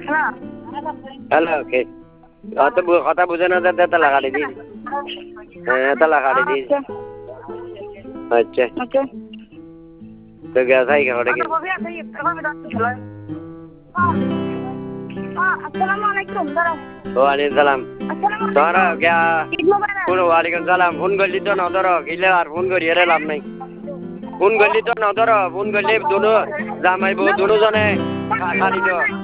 hello কে অত কথা বুঝে না দাদা তালা কাটি দিস হ্যাঁ তালা কাটি দিস আচ্ছা তো গ্যাস আই খাওয়া কি আসসালামুয়ালাইকুম ওয়ালাইকুম সালাম তোরা क्या ফোন ওয়ালাইকুম সালাম ফোন করলি তো না ধরো কিলে আর ফোন করি এর লাভ নাই ফোন করলি তো না ধরো ফোন করলে দুনো জামাই বউ দুনো জনে খালি তো